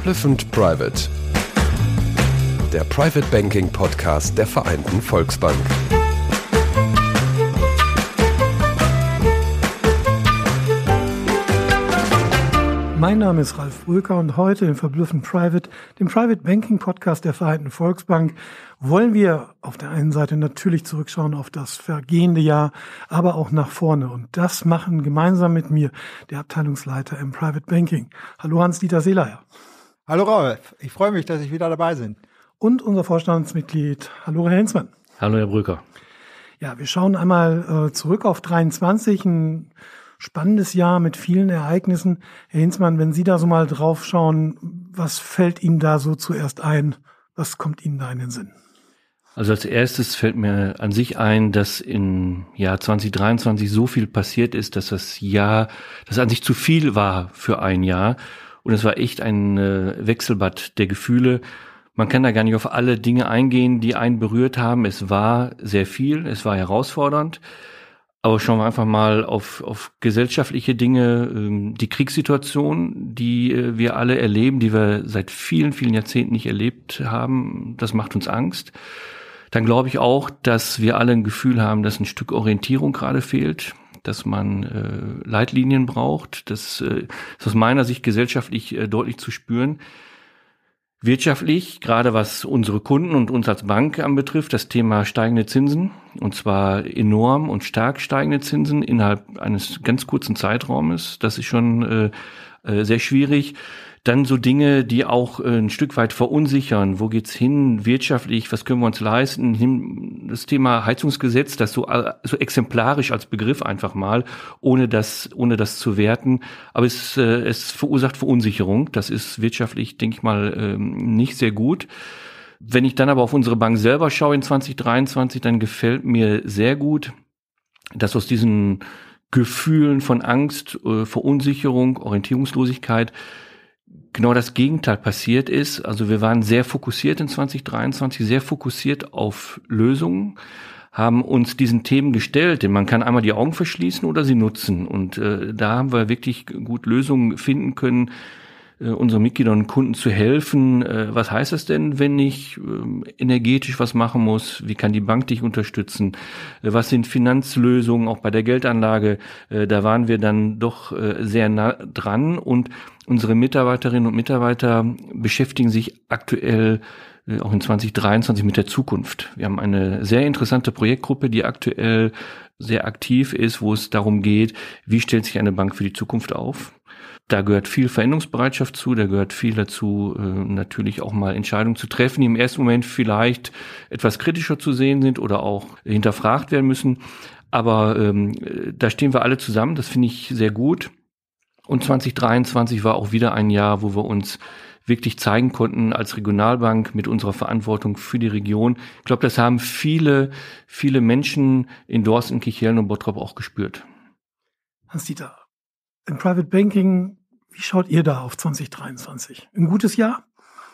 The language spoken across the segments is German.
Verblüffend Private. Der Private Banking Podcast der Vereinten Volksbank. Mein Name ist Ralf Bröker und heute im Verblüffend Private, dem Private Banking Podcast der Vereinten Volksbank, wollen wir auf der einen Seite natürlich zurückschauen auf das vergehende Jahr, aber auch nach vorne. Und das machen gemeinsam mit mir der Abteilungsleiter im Private Banking. Hallo Hans-Dieter Seelayer. Hallo Ralf, ich freue mich, dass ich wieder dabei bin. Und unser Vorstandsmitglied, hallo Herr Hensmann. Hallo Herr Bröker. Ja, wir schauen einmal zurück auf 23, ein spannendes Jahr mit vielen Ereignissen. Herr Hensmann, wenn Sie da so mal drauf schauen, was fällt Ihnen da so zuerst ein? Was kommt Ihnen da in den Sinn? Also als erstes fällt mir an sich ein, dass im Jahr 2023 so viel passiert ist, dass das an sich zu viel war für ein Jahr. Und es war echt ein Wechselbad der Gefühle. Man kann da gar nicht auf alle Dinge eingehen, die einen berührt haben. Es war sehr viel, es war herausfordernd. Aber schauen wir einfach mal auf gesellschaftliche Dinge, die Kriegssituation, die wir alle erleben, die wir seit vielen, vielen Jahrzehnten nicht erlebt haben. Das macht uns Angst. Dann glaube ich auch, dass wir alle ein Gefühl haben, dass ein Stück Orientierung gerade fehlt, dass man Leitlinien braucht. Das ist aus meiner Sicht gesellschaftlich deutlich zu spüren. Wirtschaftlich, gerade was unsere Kunden und uns als Bank anbetrifft, das Thema steigende Zinsen, und zwar enorm und stark steigende Zinsen innerhalb eines ganz kurzen Zeitraumes. Das ist schon sehr schwierig. Dann so Dinge, die auch ein Stück weit verunsichern. Wo geht's hin wirtschaftlich? Was können wir uns leisten? Das Thema Heizungsgesetz, das so exemplarisch als Begriff einfach mal, ohne das zu werten. Aber es verursacht Verunsicherung. Das ist wirtschaftlich, denke ich mal, nicht sehr gut. Wenn ich dann aber auf unsere Bank selber schaue in 2023, dann gefällt mir sehr gut, dass aus diesen Gefühlen von Angst, Verunsicherung, Orientierungslosigkeit genau das Gegenteil passiert ist. Also wir waren sehr fokussiert in 2023, sehr fokussiert auf Lösungen, haben uns diesen Themen gestellt, denn man kann einmal die Augen verschließen oder sie nutzen. Und da haben wir wirklich gut Lösungen finden können, unseren Mitgliedern und Kunden zu helfen. Was heißt das denn, wenn ich energetisch was machen muss? Wie kann die Bank dich unterstützen? Was sind Finanzlösungen, auch bei der Geldanlage? Da waren wir dann doch sehr nah dran, und unsere Mitarbeiterinnen und Mitarbeiter beschäftigen sich aktuell auch in 2023 mit der Zukunft. Wir haben eine sehr interessante Projektgruppe, die aktuell sehr aktiv ist, wo es darum geht, wie stellt sich eine Bank für die Zukunft auf? Da gehört viel Veränderungsbereitschaft zu, da gehört viel dazu, natürlich auch mal Entscheidungen zu treffen, die im ersten Moment vielleicht etwas kritischer zu sehen sind oder auch hinterfragt werden müssen. Aber da stehen wir alle zusammen, das finde ich sehr gut. Und 2023 war auch wieder ein Jahr, wo wir uns wirklich zeigen konnten als Regionalbank mit unserer Verantwortung für die Region. Ich glaube, das haben viele, viele Menschen in Dorsten, Kichellen und Bottrop auch gespürt. Hans-Dieter, im Private Banking, wie schaut ihr da auf 2023? Ein gutes Jahr?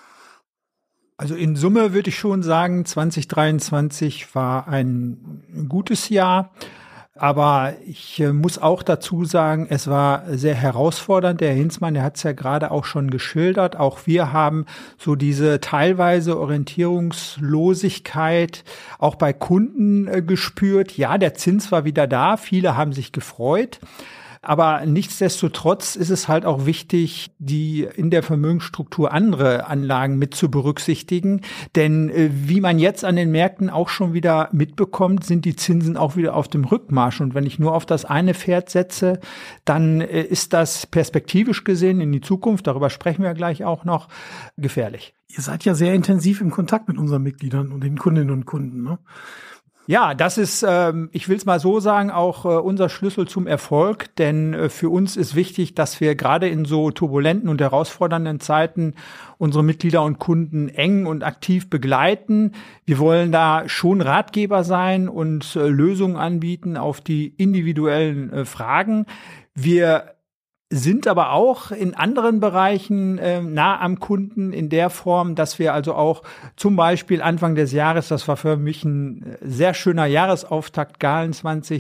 Also in Summe würde ich schon sagen, 2023 war ein gutes Jahr. Aber ich muss auch dazu sagen, es war sehr herausfordernd. Der Herr Hensmann, der hat es ja gerade auch schon geschildert. Auch wir haben so diese teilweise Orientierungslosigkeit auch bei Kunden gespürt. Ja, der Zins war wieder da. Viele haben sich gefreut. Aber nichtsdestotrotz ist es halt auch wichtig, die in der Vermögensstruktur andere Anlagen mit zu berücksichtigen. Denn wie man jetzt an den Märkten auch schon wieder mitbekommt, sind die Zinsen auch wieder auf dem Rückmarsch. Und wenn ich nur auf das eine Pferd setze, dann ist das perspektivisch gesehen in die Zukunft, darüber sprechen wir gleich auch noch, gefährlich. Ihr seid ja sehr intensiv im Kontakt mit unseren Mitgliedern und den Kundinnen und Kunden, ne? Ja, das ist, ich will es mal so sagen, auch unser Schlüssel zum Erfolg, denn für uns ist wichtig, dass wir gerade in so turbulenten und herausfordernden Zeiten unsere Mitglieder und Kunden eng und aktiv begleiten. Wir wollen da schon Ratgeber sein und Lösungen anbieten auf die individuellen Fragen. Wir sind aber auch in anderen Bereichen nah am Kunden in der Form, dass wir also auch zum Beispiel Anfang des Jahres, das war für mich ein sehr schöner Jahresauftakt, Gahlen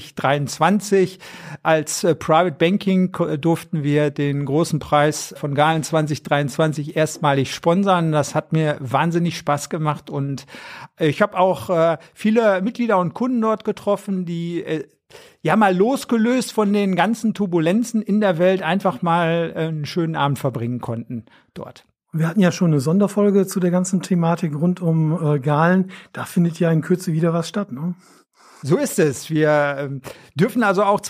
2023, als Private Banking durften wir den großen Preis von Gahlen 2023 erstmalig sponsern. Das hat mir wahnsinnig Spaß gemacht und ich habe auch viele Mitglieder und Kunden dort getroffen, die mal losgelöst von den ganzen Turbulenzen in der Welt einfach mal einen schönen Abend verbringen konnten dort. Wir hatten ja schon eine Sonderfolge zu der ganzen Thematik rund um Gahlen. Da findet ja in Kürze wieder was statt, ne? So ist es. Wir dürfen also auch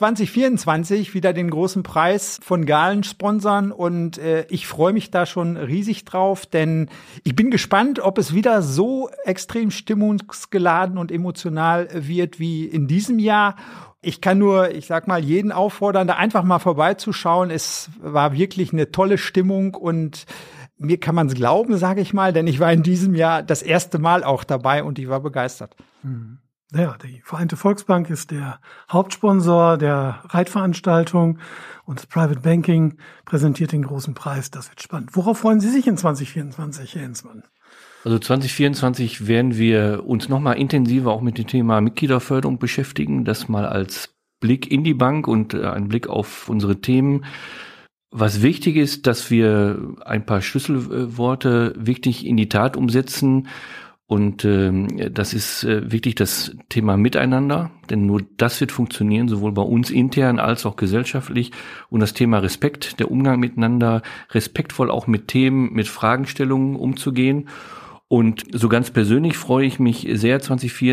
2024 wieder den großen Preis von Gahlen sponsern und ich freue mich da schon riesig drauf, denn ich bin gespannt, ob es wieder so extrem stimmungsgeladen und emotional wird wie in diesem Jahr. Ich kann nur, jeden auffordern, da einfach mal vorbeizuschauen. Es war wirklich eine tolle Stimmung und mir kann man es glauben, sage ich mal, denn ich war in diesem Jahr das erste Mal auch dabei und ich war begeistert. Ja, die Vereinte Volksbank ist der Hauptsponsor der Reitveranstaltung und das Private Banking präsentiert den großen Preis. Das wird spannend. Worauf freuen Sie sich in 2024, Herr Hensmann? Also 2024 werden wir uns nochmal intensiver auch mit dem Thema Mitgliederförderung beschäftigen. Das mal als Blick in die Bank und ein Blick auf unsere Themen. Was wichtig ist, dass wir ein paar Schlüsselworte wirklich in die Tat umsetzen. Und das ist wirklich das Thema Miteinander, denn nur das wird funktionieren, sowohl bei uns intern als auch gesellschaftlich. Und das Thema Respekt, der Umgang miteinander, respektvoll auch mit Themen, mit Fragestellungen umzugehen. Und so ganz persönlich freue ich mich sehr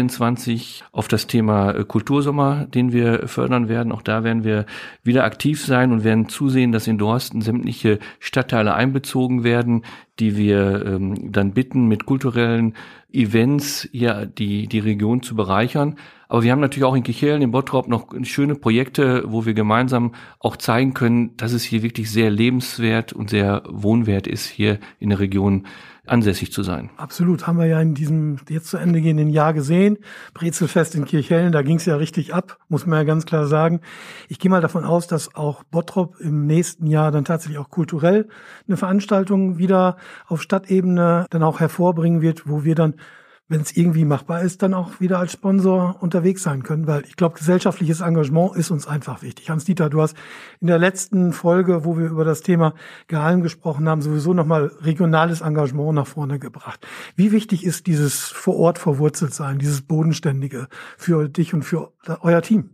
2024 auf das Thema Kultursommer, den wir fördern werden. Auch da werden wir wieder aktiv sein und werden zusehen, dass in Dorsten sämtliche Stadtteile einbezogen werden, die wir dann bitten, mit kulturellen Events die Region zu bereichern. Aber wir haben natürlich auch in Kirchhellen, in Bottrop noch schöne Projekte, wo wir gemeinsam auch zeigen können, dass es hier wirklich sehr lebenswert und sehr wohnwert ist, hier in der Region ansässig zu sein. Absolut, haben wir ja in diesem jetzt zu Ende gehenden Jahr gesehen. Brezelfest in Kirchhellen, da ging es ja richtig ab, muss man ja ganz klar sagen. Ich gehe mal davon aus, dass auch Bottrop im nächsten Jahr dann tatsächlich auch kulturell eine Veranstaltung wieder auf Stadtebene dann auch hervorbringen wird, wo wir dann, wenn es irgendwie machbar ist, dann auch wieder als Sponsor unterwegs sein können, weil ich glaube, gesellschaftliches Engagement ist uns einfach wichtig. Hans-Dieter, du hast in der letzten Folge, wo wir über das Thema Gahlen gesprochen haben, sowieso nochmal regionales Engagement nach vorne gebracht. Wie wichtig ist dieses vor Ort verwurzelt sein, dieses Bodenständige für dich und für euer Team?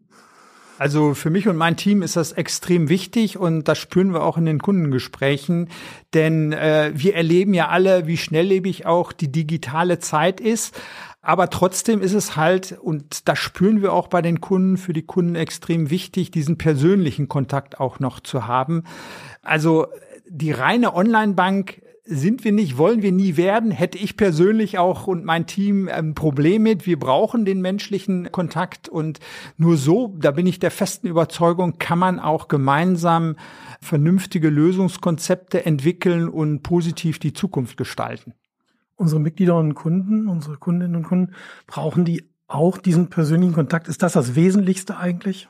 Also für mich und mein Team ist das extrem wichtig und das spüren wir auch in den Kundengesprächen, denn wir erleben ja alle, wie schnelllebig auch die digitale Zeit ist. Aber trotzdem ist es halt, und das spüren wir auch bei den Kunden, für die Kunden extrem wichtig, diesen persönlichen Kontakt auch noch zu haben. Also die reine Online-Bank sind wir nicht, wollen wir nie werden, hätte ich persönlich auch und mein Team ein Problem mit. Wir brauchen den menschlichen Kontakt und nur so, da bin ich der festen Überzeugung, kann man auch gemeinsam vernünftige Lösungskonzepte entwickeln und positiv die Zukunft gestalten. Unsere Mitglieder und Kunden, unsere Kundinnen und Kunden, brauchen die auch diesen persönlichen Kontakt? Ist das Wesentlichste eigentlich?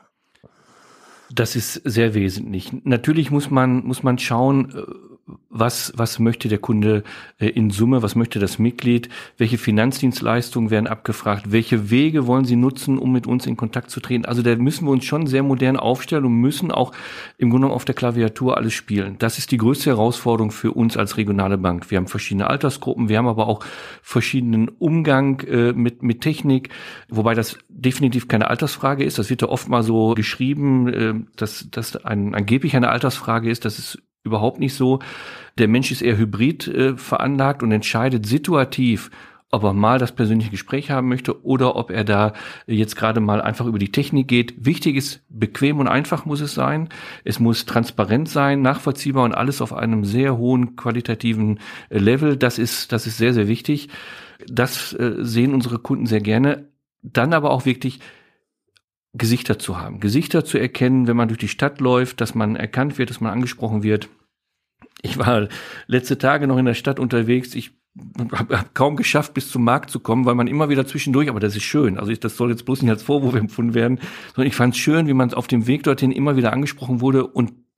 Das ist sehr wesentlich. Natürlich muss man schauen, was möchte der Kunde in Summe, was möchte das Mitglied, welche Finanzdienstleistungen werden abgefragt, welche Wege wollen sie nutzen, um mit uns in Kontakt zu treten. Also da müssen wir uns schon sehr modern aufstellen und müssen auch im Grunde genommen auf der Klaviatur alles spielen. Das ist die größte Herausforderung für uns als regionale Bank. Wir haben verschiedene Altersgruppen, wir haben aber auch verschiedenen Umgang mit Technik, wobei das definitiv keine Altersfrage ist. Das wird ja oft mal so geschrieben, dass das angeblich eine Altersfrage ist. Das ist überhaupt nicht so. Der Mensch ist eher hybrid veranlagt und entscheidet situativ, ob er mal das persönliche Gespräch haben möchte oder ob er da jetzt gerade mal einfach über die Technik geht. Wichtig ist, bequem und einfach muss es sein. Es muss transparent sein, nachvollziehbar und alles auf einem sehr hohen qualitativen Level. Das ist sehr, sehr wichtig. Das sehen unsere Kunden sehr gerne. Dann aber auch wirklich Gesichter zu haben, Gesichter zu erkennen, wenn man durch die Stadt läuft, dass man erkannt wird, dass man angesprochen wird. Ich war letzte Tage noch in der Stadt unterwegs. Ich habe kaum geschafft, bis zum Markt zu kommen, weil man immer wieder zwischendurch, aber das ist schön. Also das soll jetzt bloß nicht als Vorwurf empfunden werden, sondern ich fand es schön, wie man auf dem Weg dorthin immer wieder angesprochen wurde und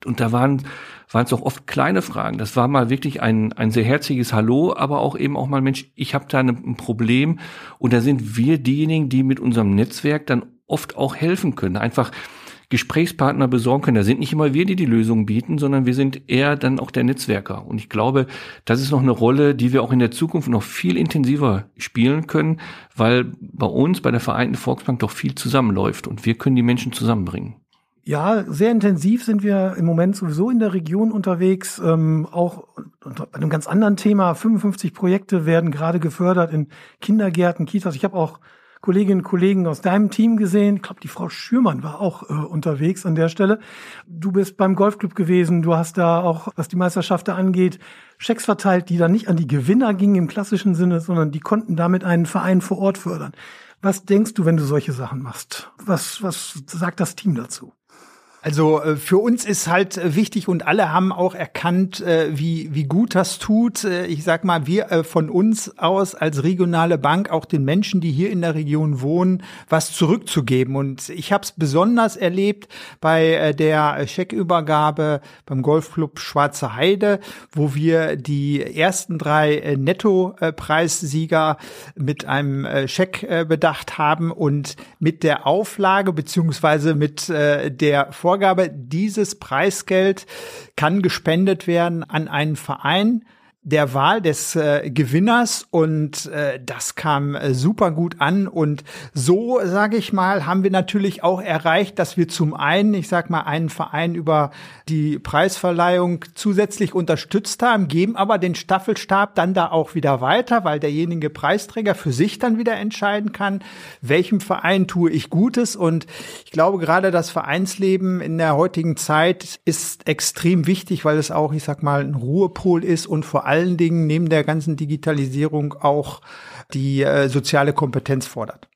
Und da waren es auch oft kleine Fragen. Das war mal wirklich ein sehr herzliches Hallo, aber auch eben auch mal, Mensch, ich habe da ein Problem. Und da sind wir diejenigen, die mit unserem Netzwerk dann oft auch helfen können. Einfach Gesprächspartner besorgen können. Da sind nicht immer wir, die Lösungen bieten, sondern wir sind eher dann auch der Netzwerker. Und ich glaube, das ist noch eine Rolle, die wir auch in der Zukunft noch viel intensiver spielen können, weil bei uns, bei der Vereinten Volksbank doch viel zusammenläuft und wir können die Menschen zusammenbringen. Ja, sehr intensiv sind wir im Moment sowieso in der Region unterwegs, auch bei einem ganz anderen Thema. 55 Projekte werden gerade gefördert in Kindergärten, Kitas. Ich habe auch Kolleginnen und Kollegen aus deinem Team gesehen. Ich glaube, die Frau Schürmann war auch unterwegs an der Stelle. Du bist beim Golfclub gewesen. Du hast da auch, was die Meisterschaft da angeht, Schecks verteilt, die dann nicht an die Gewinner gingen im klassischen Sinne, sondern die konnten damit einen Verein vor Ort fördern. Was denkst du, wenn du solche Sachen machst? Was sagt das Team dazu? Also für uns ist halt wichtig und alle haben auch erkannt, wie gut das tut. Ich sag mal, wir von uns aus als regionale Bank auch den Menschen, die hier in der Region wohnen, was zurückzugeben. Und ich habe es besonders erlebt bei der Scheckübergabe beim Golfclub Schwarze Heide, wo wir die ersten 3 Nettopreissieger mit einem Scheck bedacht haben und mit der Auflage beziehungsweise mit der Vorgabe, dieses Preisgeld kann gespendet werden an einen Verein der Wahl des Gewinners und das kam super gut an und so, sage ich mal, haben wir natürlich auch erreicht, dass wir zum einen, ich sag mal, einen Verein über die Preisverleihung zusätzlich unterstützt haben, geben aber den Staffelstab dann da auch wieder weiter, weil derjenige Preisträger für sich dann wieder entscheiden kann, welchem Verein tue ich Gutes und ich glaube, gerade das Vereinsleben in der heutigen Zeit ist extrem wichtig, weil es auch, ich sag mal, ein Ruhepol ist und vor allen Dingen neben der ganzen Digitalisierung auch die soziale Kompetenz fordert.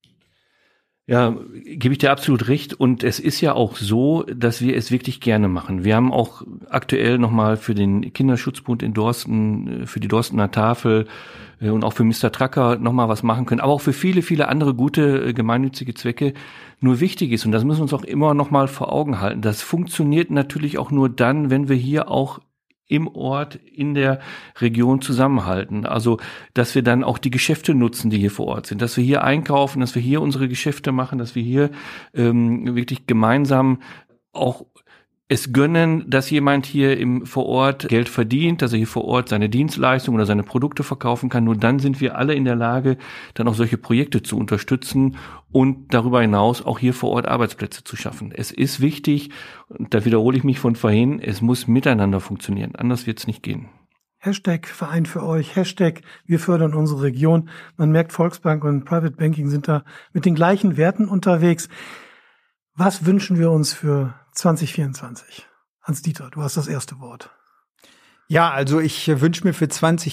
Ja, gebe ich dir absolut recht. Und es ist ja auch so, dass wir es wirklich gerne machen. Wir haben auch aktuell nochmal für den Kinderschutzbund in Dorsten, für die Dorstener Tafel und auch für Mr. Tracker nochmal was machen können. Aber auch für viele, viele andere gute gemeinnützige Zwecke. Nur wichtig ist, und das müssen wir uns auch immer nochmal vor Augen halten, das funktioniert natürlich auch nur dann, wenn wir hier auch im Ort, in der Region zusammenhalten. Also, dass wir dann auch die Geschäfte nutzen, die hier vor Ort sind, dass wir hier einkaufen, dass wir hier unsere Geschäfte machen, dass wir hier wirklich gemeinsam auch es gönnen, dass jemand hier vor Ort Geld verdient, dass er hier vor Ort seine Dienstleistungen oder seine Produkte verkaufen kann. Nur dann sind wir alle in der Lage, dann auch solche Projekte zu unterstützen und darüber hinaus auch hier vor Ort Arbeitsplätze zu schaffen. Es ist wichtig, und da wiederhole ich mich von vorhin, es muss miteinander funktionieren. Anders wird es nicht gehen. Hashtag Verein für euch, Hashtag wir fördern unsere Region. Man merkt, Volksbank und Private Banking sind da mit den gleichen Werten unterwegs. Was wünschen wir uns für 2024? Hans-Dieter, du hast das erste Wort. Ja, also ich wünsche mir für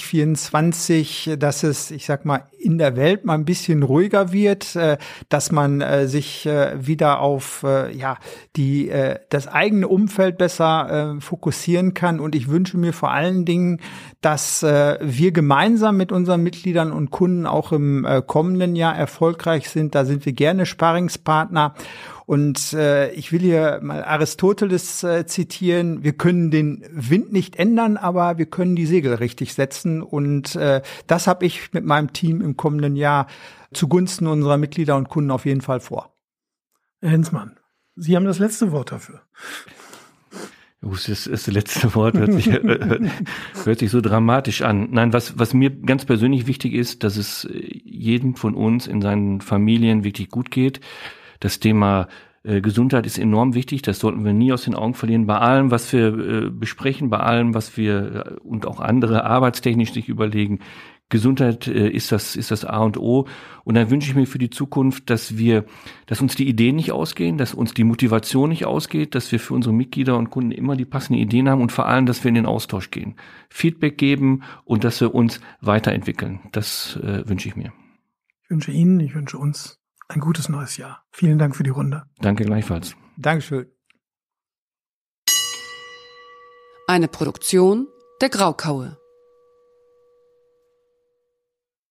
2024, dass es, ich sag mal, in der Welt mal ein bisschen ruhiger wird, dass man sich wieder auf das eigene Umfeld besser fokussieren kann. Und ich wünsche mir vor allen Dingen, dass wir gemeinsam mit unseren Mitgliedern und Kunden auch im kommenden Jahr erfolgreich sind. Da sind wir gerne Sparringspartner. Und ich will hier mal Aristoteles zitieren. Wir können den Wind nicht ändern, aber wir können die Segel richtig setzen. Und das habe ich mit meinem Team im kommenden Jahr zugunsten unserer Mitglieder und Kunden auf jeden Fall vor. Herr Hensmann, Sie haben das letzte Wort dafür. Das letzte Wort hört sich so dramatisch an. Nein, was mir ganz persönlich wichtig ist, dass es jedem von uns in seinen Familien wirklich gut geht. Das Thema Gesundheit ist enorm wichtig, das sollten wir nie aus den Augen verlieren. Bei allem, was wir besprechen, bei allem, was wir und auch andere arbeitstechnisch sich überlegen, Gesundheit ist das A und O. Und dann wünsche ich mir für die Zukunft, dass uns die Ideen nicht ausgehen, dass uns die Motivation nicht ausgeht, dass wir für unsere Mitglieder und Kunden immer die passenden Ideen haben und vor allem, dass wir in den Austausch gehen, Feedback geben und dass wir uns weiterentwickeln. Das wünsche ich mir. Ich wünsche Ihnen, ich wünsche uns ein gutes neues Jahr. Vielen Dank für die Runde. Danke gleichfalls. Dankeschön. Eine Produktion der Graukaue.